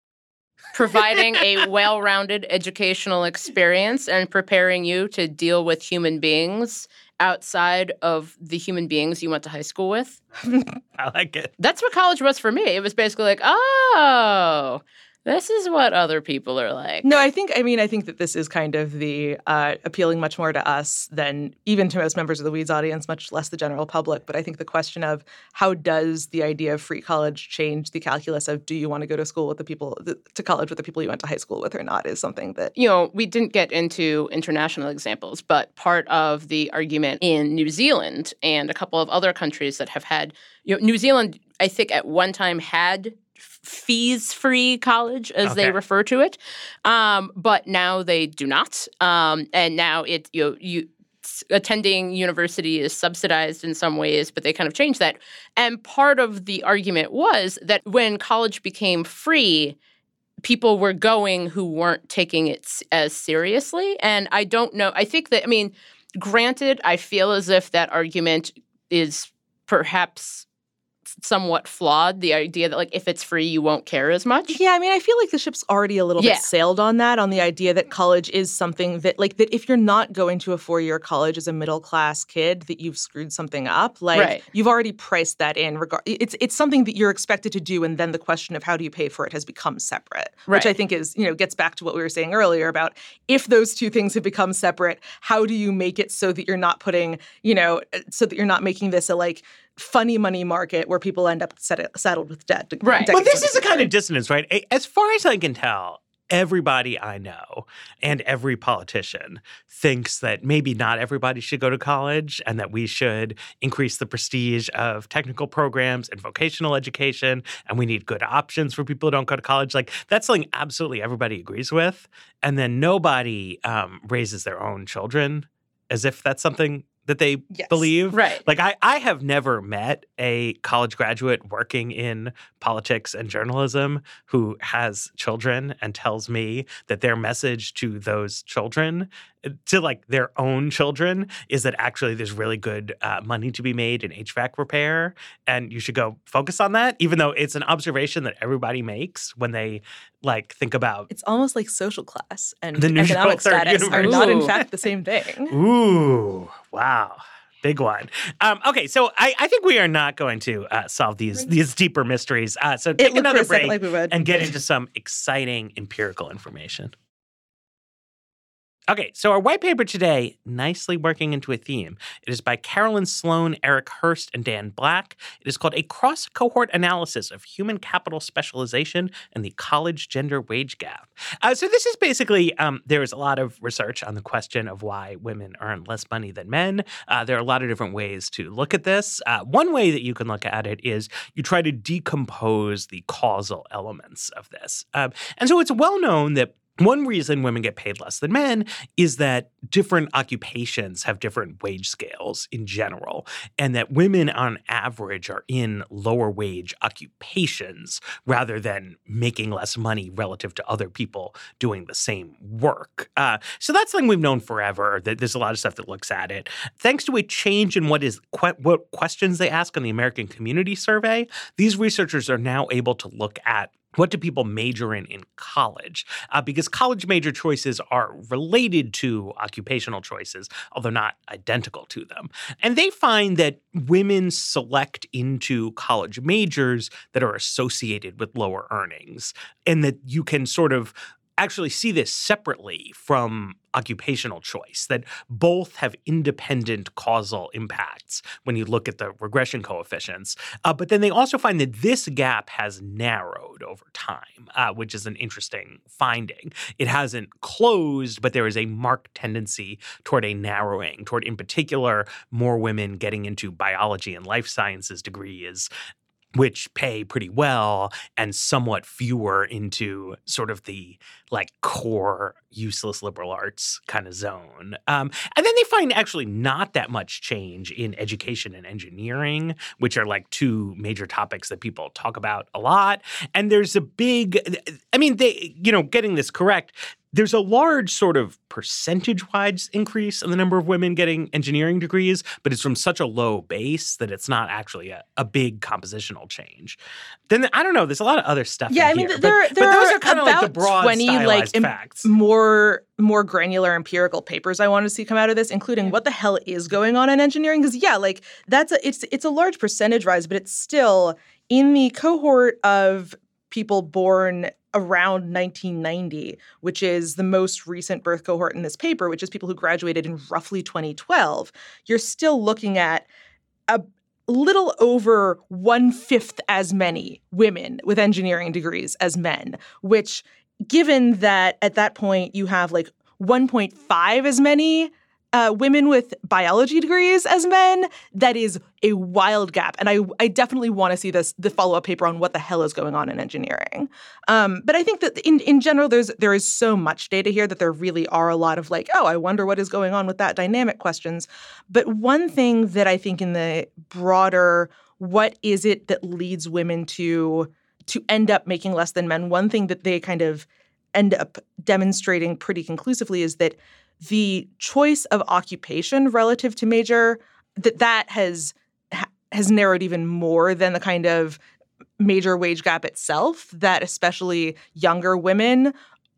Speaker 4: Providing a well-rounded educational experience and preparing you to deal with human beings outside of the human beings you went to high school with.
Speaker 3: I like it.
Speaker 4: That's what college was for me. It was basically like, oh, this is what other people are like.
Speaker 5: No, I think, I mean, I think that this is kind of the uh, appealing much more to us than even to most members of the Weeds audience, much less the general public. But I think the question of how does the idea of free college change the calculus of do you want to go to school with the people, the, to college with the people you went to high school with or not is something that
Speaker 4: You know, we didn't get into international examples, but part of the argument in New Zealand and a couple of other countries that have had, you know, New Zealand, I think at one time had fees-free college, as
Speaker 3: Okay.
Speaker 4: they refer to it, um, but now they do not. Um, and now it, you know, you attending university is subsidized in some ways, but they kind of changed that. And part of the argument was that when college became free, people were going who weren't taking it s- as seriously. And I don't know. I think that, I mean, granted, I feel as if that argument is perhaps somewhat flawed. The idea that, like, if it's free, you won't care as much.
Speaker 5: Yeah, I mean, I feel like the ship's already a little
Speaker 4: Yeah.
Speaker 5: bit sailed on that, on the idea that college is something that, like, that if you're not going to a four-year college as a middle-class kid, that you've screwed something up. Like,
Speaker 4: Right.
Speaker 5: you've already priced that in. Regard, it's it's something that you're expected to do, and then the question of how do you pay for it has become separate, which
Speaker 4: Right.
Speaker 5: I think is, you know, gets back to what we were saying earlier about if those two things have become separate, how do you make it so that you're not putting, you know, so that you're not making this a, like, funny money market where people end up set, saddled with debt.
Speaker 4: Right.
Speaker 3: Well,
Speaker 5: decades
Speaker 3: this is a
Speaker 5: later.
Speaker 3: kind of dissonance, right? A- As far as I can tell, everybody I know and every politician thinks that maybe not everybody should go to college and that we should increase the prestige of technical programs and vocational education, and we need good options for people who don't go to college. Like, that's something absolutely everybody agrees with. And then nobody um, raises their own children as if that's something that they
Speaker 5: Yes.
Speaker 3: believe.
Speaker 4: Right.
Speaker 3: Like, I, I have never met a college graduate working in politics and journalism who has children and tells me that their message to those children, to like their own children, is that actually there's really good uh, money to be made in H V A C repair and you should go focus on that, even though it's an observation that everybody makes when they like think about.
Speaker 5: It's almost like social class and
Speaker 3: The neutral
Speaker 5: economic
Speaker 3: third
Speaker 5: status are
Speaker 3: universe.
Speaker 5: not, in
Speaker 4: Ooh.
Speaker 5: fact, the same thing.
Speaker 3: Ooh, wow. Big one. Um, okay, so I, I think we are not going to uh, solve these these deeper mysteries. Uh, so take
Speaker 5: looked for
Speaker 3: another
Speaker 5: a second
Speaker 3: break
Speaker 5: like we would.
Speaker 3: and get into some exciting empirical information. Okay, so our white paper today, nicely working into a theme. It is by Carolyn Sloan, Eric Hurst, and Dan Black. It is called A Cross-Cohort Analysis of Human Capital Specialization and the College Gender Wage Gap. Uh, so this is basically, um, there is a lot of research on the question of why women earn less money than men. Uh, there are a lot of different ways to look at this. Uh, one way that you can look at it is you try to decompose the causal elements of this. Um, and so it's well known that one reason women get paid less than men is that different occupations have different wage scales in general, and that women on average are in lower wage occupations rather than making less money relative to other people doing the same work. Uh, so that's something we've known forever, that there's a lot of stuff that looks at it. Thanks to a change in what is que- what questions they ask on the American Community Survey, these researchers are now able to look at what do people major in in college? Uh, because college major choices are related to occupational choices, although not identical to them. And they find that women select into college majors that are associated with lower earnings, and that you can sort of actually see this separately from occupational choice, that both have independent causal impacts when you look at the regression coefficients. Uh, but then they also find that this gap has narrowed over time, uh, which is an interesting finding. It hasn't closed, but there is a marked tendency toward a narrowing, toward, in particular, more women getting into biology and life sciences degrees, which pay pretty well, and somewhat fewer into sort of the like core useless liberal arts kind of zone. Um, and then they find actually not that much change in education and engineering, which are like two major topics that people talk about a lot. And there's a big, I mean, they, you know, getting this correct, there's a large sort of percentage-wise increase in the number of women getting engineering degrees, but it's from such a low base that it's not actually a, a big compositional change. Then I don't know. There's a lot of other stuff.
Speaker 5: Yeah,
Speaker 3: in
Speaker 5: I mean,
Speaker 3: here,
Speaker 5: there,
Speaker 3: but,
Speaker 5: there
Speaker 3: but those
Speaker 5: are
Speaker 3: are kind of like the broad
Speaker 5: twenty like
Speaker 3: stylized facts.
Speaker 5: more more granular empirical papers I want to see come out of this, including what the hell is going on in engineering. Because yeah, like that's a it's it's a large percentage rise, but it's still in the cohort of people born around nineteen ninety, which is the most recent birth cohort in this paper, which is people who graduated in roughly twenty twelve, you're still looking at a little over one-fifth as many women with engineering degrees as men, which, given that at that point you have like one point five as many Uh, women with biology degrees as men, that is a wild gap. And I, I definitely want to see this the follow-up paper on what the hell is going on in engineering. Um, but I think that in, in general, there's there is so much data here that there really are a lot of like, oh, I wonder what is going on with that dynamic questions. But one thing that I think in the broader, what is it that leads women to to end up making less than men, one thing that they kind of end up demonstrating pretty conclusively is that the choice of occupation relative to major, that that has has narrowed even more than the kind of major wage gap itself, that especially younger women,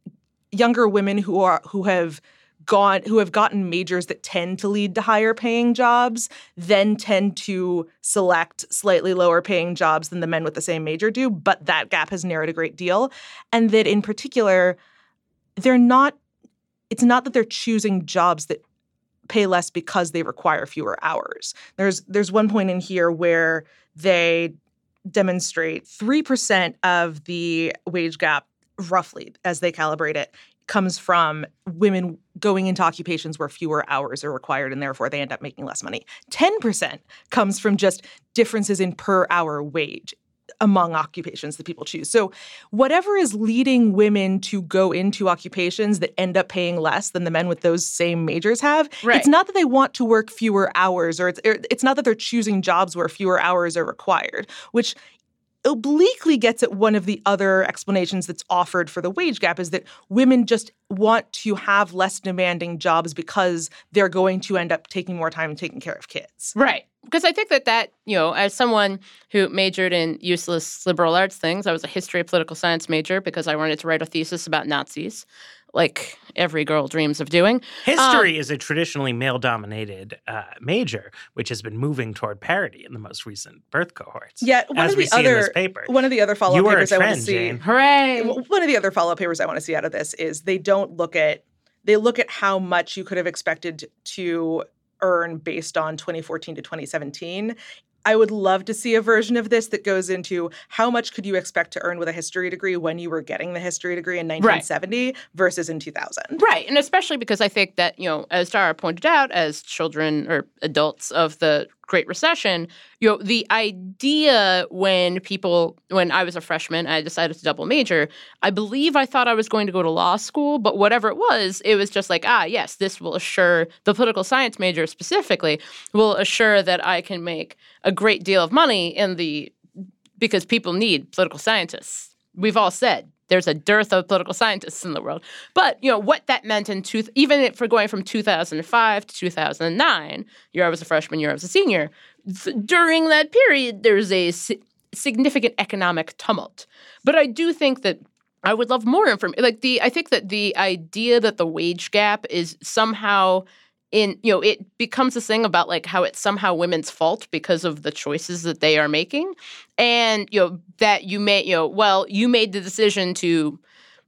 Speaker 5: younger women who are who have gone who have gotten majors that tend to lead to higher paying jobs, then tend to select slightly lower paying jobs than the men with the same major do, but that gap has narrowed a great deal. And that in particular, they're not It's not that they're choosing jobs that pay less because they require fewer hours. There's there's one point in here where they demonstrate three percent of the wage gap, roughly, as they calibrate it, comes from women going into occupations where fewer hours are required and therefore they end up making less money. ten percent comes from just differences in per hour wage among occupations that people choose. So whatever is leading women to go into occupations that end up paying less than the men with those same majors have,
Speaker 4: right.
Speaker 5: It's not that they want to work fewer hours, or it's, it's not that they're choosing jobs where fewer hours are required, which obliquely gets at one of the other explanations that's offered for the wage gap, is that women just want to have less demanding jobs because they're going to end up taking more time and taking care of kids.
Speaker 4: Right. Because I think that that, you know, as someone who majored in useless liberal arts things, I was a history of political science major because I wanted to write a thesis about Nazis, like every girl dreams of doing.
Speaker 3: History
Speaker 4: um,
Speaker 3: is a traditionally male-dominated uh, major, which has been moving toward parity in the most recent birth cohorts.
Speaker 5: Yeah, one
Speaker 3: as
Speaker 5: of
Speaker 3: we
Speaker 5: the
Speaker 3: see
Speaker 5: other
Speaker 3: in this paper.
Speaker 5: one of the other follow-up
Speaker 3: You were
Speaker 5: papers
Speaker 3: a
Speaker 5: I want
Speaker 3: trend,
Speaker 5: to see.
Speaker 3: Jane.
Speaker 4: Hooray!
Speaker 5: One of the other follow-up papers I want to see out of this is they don't look at they look at how much you could have expected to earn based on twenty fourteen to twenty seventeen. I would love to see a version of this that goes into how much could you expect to earn with a history degree when you were getting the history degree in nineteen seventy right. versus in two thousand.
Speaker 4: Right. And especially because I think that, you know, as Dara pointed out, as children or adults of the Great Recession, you know, the idea when people, when I was a freshman, I decided to double major, I believe I thought I was going to go to law school, but whatever it was, it was just like, ah, yes, this will assure, the political science major specifically, will assure that I can make a great deal of money in the, because people need political scientists. We've all said there's a dearth of political scientists in the world. But, you know, what that meant in two, even if we're going from two thousand five to two thousand nine, year I was a freshman, year I was a senior, th- during that period, there's a si- significant economic tumult. But I do think that I would love more information. Like the, I think that the idea that the wage gap is somehow in, you know, it becomes this thing about like how it's somehow women's fault because of the choices that they are making. And, you know, that you may, you know, well, you made the decision to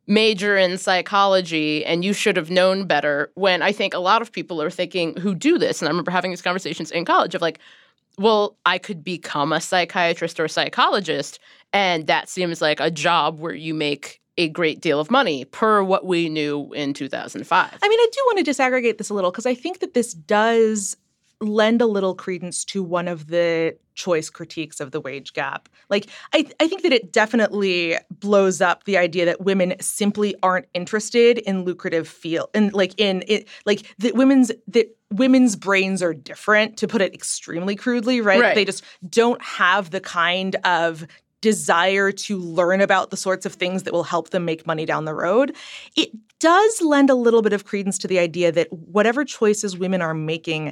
Speaker 4: major in psychology and you should have known better, when I think a lot of people are thinking who do this, and I remember having these conversations in college of like, well, I could become a psychiatrist or a psychologist, and that seems like a job where you make a great deal of money per what we knew in two thousand five.
Speaker 5: I mean, I do want to disaggregate this a little because I think that this does lend a little credence to one of the choice critiques of the wage gap. Like, I, I think that it definitely blows up the idea that women simply aren't interested in lucrative field and like in it, like that women's that women's brains are different, to put it extremely crudely, right?
Speaker 4: Right.
Speaker 5: They just don't have the kind of desire to learn about the sorts of things that will help them make money down the road. It does lend a little bit of credence to the idea that whatever choices women are making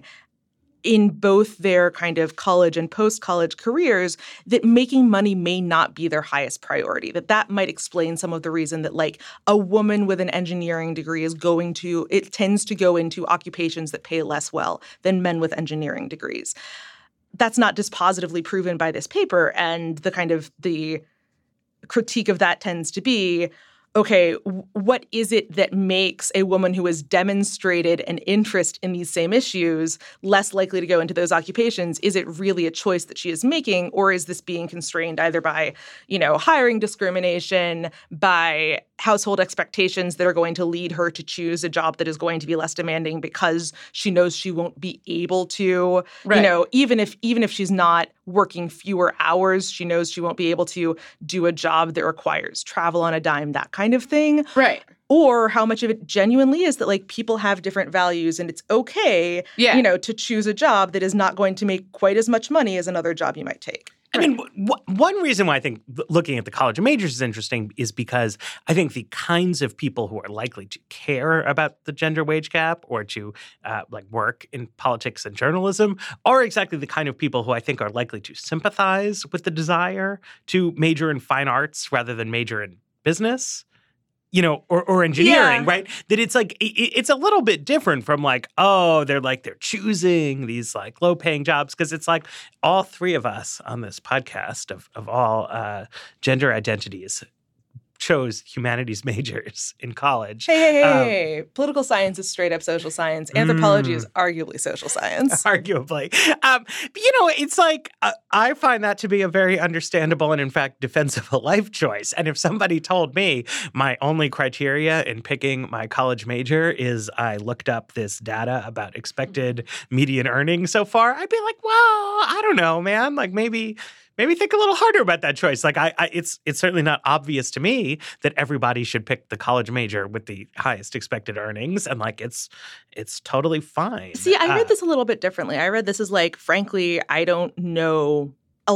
Speaker 5: in both their kind of college and post-college careers, that making money may not be their highest priority, that that might explain some of the reason that like a woman with an engineering degree is going to, it tends to go into occupations that pay less well than men with engineering degrees. That's not dispositively proven by this paper. And the kind of the critique of that tends to be, okay, what is it that makes a woman who has demonstrated an interest in these same issues less likely to go into those occupations? Is it really a choice that she is making, or is this being constrained either by, you know, hiring discrimination, by household expectations that are going to lead her to choose a job that is going to be less demanding because she knows she won't be able to,
Speaker 4: right.
Speaker 5: you know, even if even if she's not working fewer hours, she knows she won't be able to do a job that requires travel on a dime, that kind of thing.
Speaker 4: Right.
Speaker 5: Or how much of it genuinely is that like people have different values and it's okay,
Speaker 4: yeah.
Speaker 5: you know, to choose a job that is not going to make quite as much money as another job you might take.
Speaker 3: I mean, w- one reason why I think looking at the college of majors is interesting is because I think the kinds of people who are likely to care about the gender wage gap or to uh, like work in politics and journalism are exactly the kind of people who I think are likely to sympathize with the desire to major in fine arts rather than major in business. You know, or, or engineering,
Speaker 5: yeah.
Speaker 3: right? That it's like, it, it's a little bit different from like, oh, they're like, they're choosing these like low paying jobs. Cause it's like all three of us on this podcast of, of all uh, gender identities chose humanities majors in college.
Speaker 5: Hey, hey, hey,
Speaker 3: um,
Speaker 5: hey. Political science is straight up social science. Anthropology
Speaker 3: mm,
Speaker 5: is arguably social science.
Speaker 3: Arguably. Um, but, you know, it's like, uh, I find that to be a very understandable and, in fact, defensible life choice. And if somebody told me my only criteria in picking my college major is I looked up this data about expected median earnings so far, I'd be like, well, I don't know, man. Like maybe... Maybe think a little harder about that choice. Like, I, I, it's it's certainly not obvious to me that everybody should pick the college major with the highest expected earnings, and like, it's it's totally fine.
Speaker 5: See, I read
Speaker 3: uh,
Speaker 5: this a little bit differently. I read this as like, frankly, I don't know.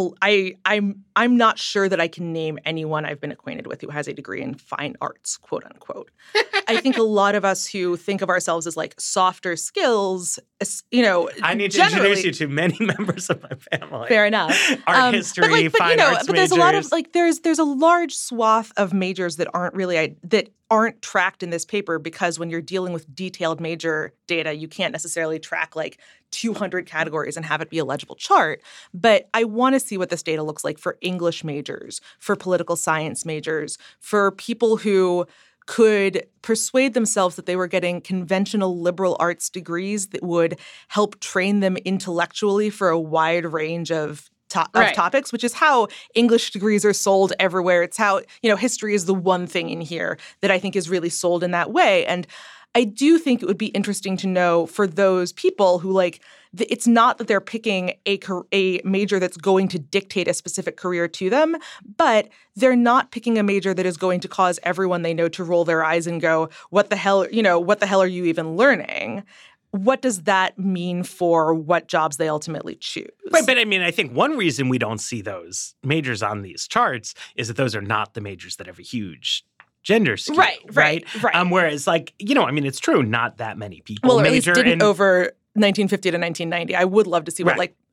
Speaker 5: I I'm I'm not sure that I can name anyone I've been acquainted with who has a degree in fine arts, quote unquote. I think a lot of us who think of ourselves as like softer skills, you know,
Speaker 3: I need to introduce you to many members of my family.
Speaker 5: Fair enough.
Speaker 3: Art
Speaker 5: um,
Speaker 3: history,
Speaker 5: but like, but,
Speaker 3: fine
Speaker 5: you know,
Speaker 3: arts
Speaker 5: but there's
Speaker 3: majors.
Speaker 5: a lot of like there's there's a large swath of majors that aren't really that aren't tracked in this paper, because when you're dealing with detailed major data, you can't necessarily track like two hundred categories and have it be a legible chart. But I want to see what this data looks like for English majors, for political science majors, for people who could persuade themselves that they were getting conventional liberal arts degrees that would help train them intellectually for a wide range of To- of
Speaker 4: right.
Speaker 5: topics, which is how English degrees are sold everywhere. It's how, you know, history is the one thing in here that I think is really sold in that way. And I do think it would be interesting to know for those people who like, the, it's not that they're picking a, a major that's going to dictate a specific career to them, but they're not picking a major that is going to cause everyone they know to roll their eyes and go, what the hell, you know, what the hell are you even learning? What does that mean for what jobs they ultimately choose?
Speaker 3: Right, but I mean, I think one reason we don't see those majors on these charts is that those are not the majors that have a huge gender skew,
Speaker 5: right, right, right.
Speaker 3: Um, whereas, like, you know, I mean, it's true, not that many people
Speaker 5: well, or
Speaker 3: major
Speaker 5: at least didn't
Speaker 3: in
Speaker 5: over nineteen fifty to nineteen ninety. I would love to see what
Speaker 3: Right.
Speaker 5: like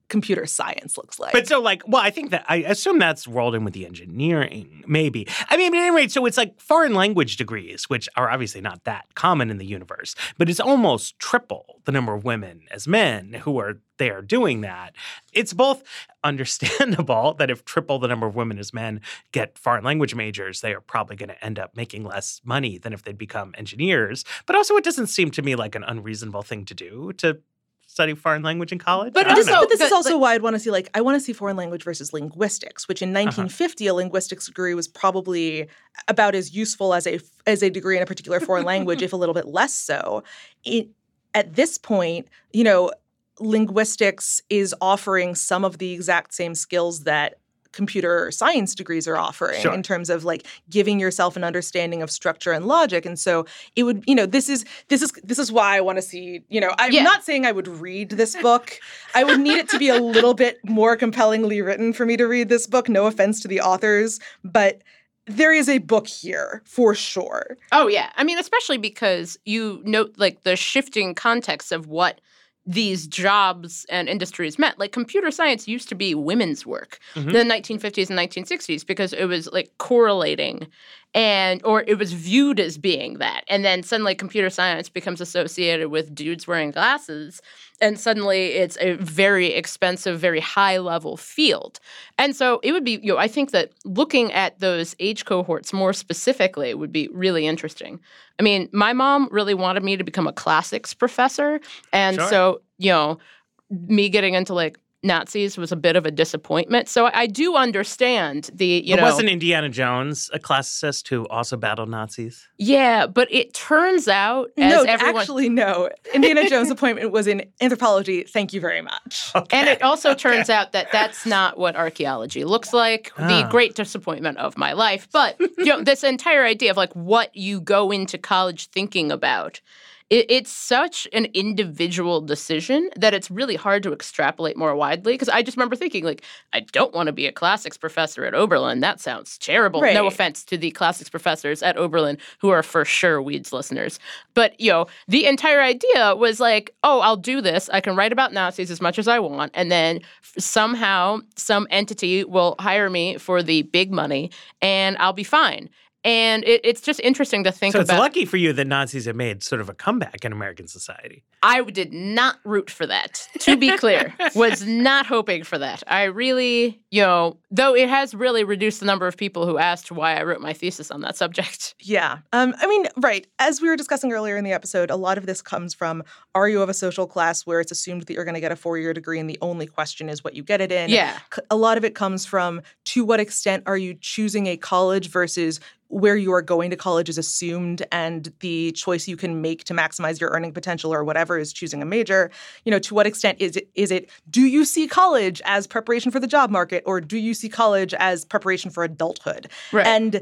Speaker 5: computer science looks like.
Speaker 3: But so, like, well, I think that, I assume that's rolled in with the engineering, maybe. I mean, at any rate, so it's like foreign language degrees, which are obviously not that common in the universe, but it's almost triple the number of women as men who are there doing that. It's both understandable that if triple the number of women as men get foreign language majors, they are probably going to end up making less money than if they'd become engineers. But also, it doesn't seem to me like an unreasonable thing to do to study foreign language in college.
Speaker 5: But,
Speaker 3: I don't
Speaker 5: this,
Speaker 3: know.
Speaker 5: but this is
Speaker 4: But,
Speaker 5: also
Speaker 4: like-
Speaker 5: why I'd want to see, like, I want to see foreign language versus linguistics, which in nineteen fifty, uh-huh. a linguistics degree was probably about as useful as a as a degree in a particular foreign language, if a little bit less so. It, at this point, you know, linguistics is offering some of the exact same skills that computer science degrees are offering
Speaker 3: Sure.
Speaker 5: in terms of like giving yourself an understanding of structure and logic. And so it would, you know, this is this is this is why I want to see, you know, I'm
Speaker 4: Yeah.
Speaker 5: not saying I would read this book. I would need it to be a little bit more compellingly written for me to read this book. No offense to the authors, but there is a book here for sure.
Speaker 4: Oh, yeah. I mean, especially because you note, like, the shifting context of what these jobs and industries meant. Like, computer science used to be women's work
Speaker 3: Mhm.
Speaker 4: in the nineteen fifties and nineteen sixties because it was, like, correlating and or it was viewed as being that. And then suddenly computer science becomes associated with dudes wearing glasses, and suddenly it's a very expensive, very high-level field. And so it would be, you know, I think that looking at those age cohorts more specifically would be really interesting. I mean, my mom really wanted me to become a classics professor, and
Speaker 3: Sure.
Speaker 4: so, you know, me getting into, like, Nazis was a bit of a disappointment. So I do understand the, you
Speaker 3: But
Speaker 4: know.
Speaker 3: wasn't Indiana Jones a classicist who also battled Nazis?
Speaker 4: Yeah, but it turns out, as
Speaker 5: no,
Speaker 4: everyone.
Speaker 5: actually, no. Indiana Jones' appointment was in anthropology. Thank you very much.
Speaker 4: And it also turns out that that's not what archaeology looks like. The
Speaker 3: Ah.
Speaker 4: great disappointment of my life. But, you know, this entire idea of, like, what you go into college thinking about, it, it's such an individual decision that it's really hard to extrapolate more widely. Because I just remember thinking, like, I don't want to be a classics professor at Oberlin. That sounds terrible.
Speaker 5: Right.
Speaker 4: No offense to the classics professors at Oberlin who are for sure Weeds listeners. But, you know, the entire idea was like, oh, I'll do this. I can write about Nazis as much as I want. And then f- somehow some entity will hire me for the big money and I'll be fine. And it, it's just interesting to think
Speaker 3: So it's
Speaker 4: about.
Speaker 3: lucky for you that Nazis have made sort of a comeback in American society.
Speaker 4: I did not root for that, to be clear. Was not hoping for that. I really, you know, though it has really reduced the number of people who asked why I wrote my thesis on that subject.
Speaker 5: Yeah. Um, I mean, right. As we were discussing earlier in the episode, a lot of this comes from, are you of a social class where it's assumed that you're going to get a four-year degree and the only question is what you get it in?
Speaker 4: Yeah.
Speaker 5: C- A lot of it comes from, to what extent are you choosing a college versus where you are going to college is assumed and the choice you can make to maximize your earning potential or whatever is choosing a major. You know, to what extent is it, is it, do you see college as preparation for the job market or do you see college as preparation for adulthood?
Speaker 4: Right.
Speaker 5: And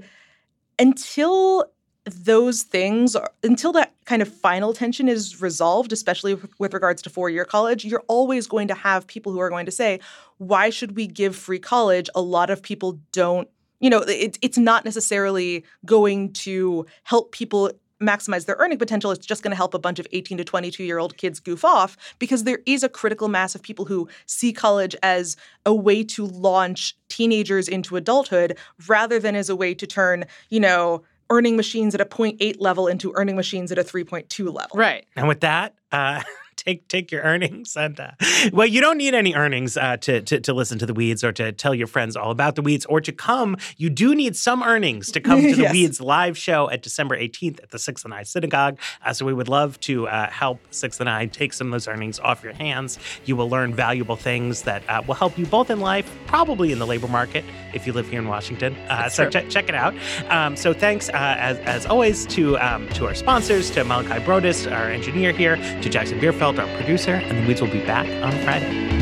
Speaker 5: until those things, are, until that kind of final tension is resolved, especially with, with regards to four-year college, you're always going to have people who are going to say, why should we give free college? A lot of people don't, you know, it, it's not necessarily going to help people maximize their earning potential. It's just going to help a bunch of eighteen to twenty-two-year-old kids goof off because there is a critical mass of people who see college as a way to launch teenagers into adulthood rather than as a way to turn, you know, earning machines at a zero point eight level into earning machines at a three point two level.
Speaker 4: Right.
Speaker 3: And with that, uh, take take your earnings and uh, well, you don't need any earnings uh, to, to to listen to The Weeds or to tell your friends all about The Weeds or to come. You do need some earnings to come to The
Speaker 5: Yes.
Speaker 3: Weeds live show at December eighteenth at the Sixth and I Synagogue. Uh, so we would love to uh, help Sixth and I take some of those earnings off your hands. You will learn valuable things that uh, will help you both in life, probably in the labor market if you live here in Washington. Uh, so ch- check it out. Um, so thanks uh, as as always to um, to our sponsors, to Malachi Brodus, our engineer here, to Jackson Bierfeld, our producer, and The Weeds will be back on Friday.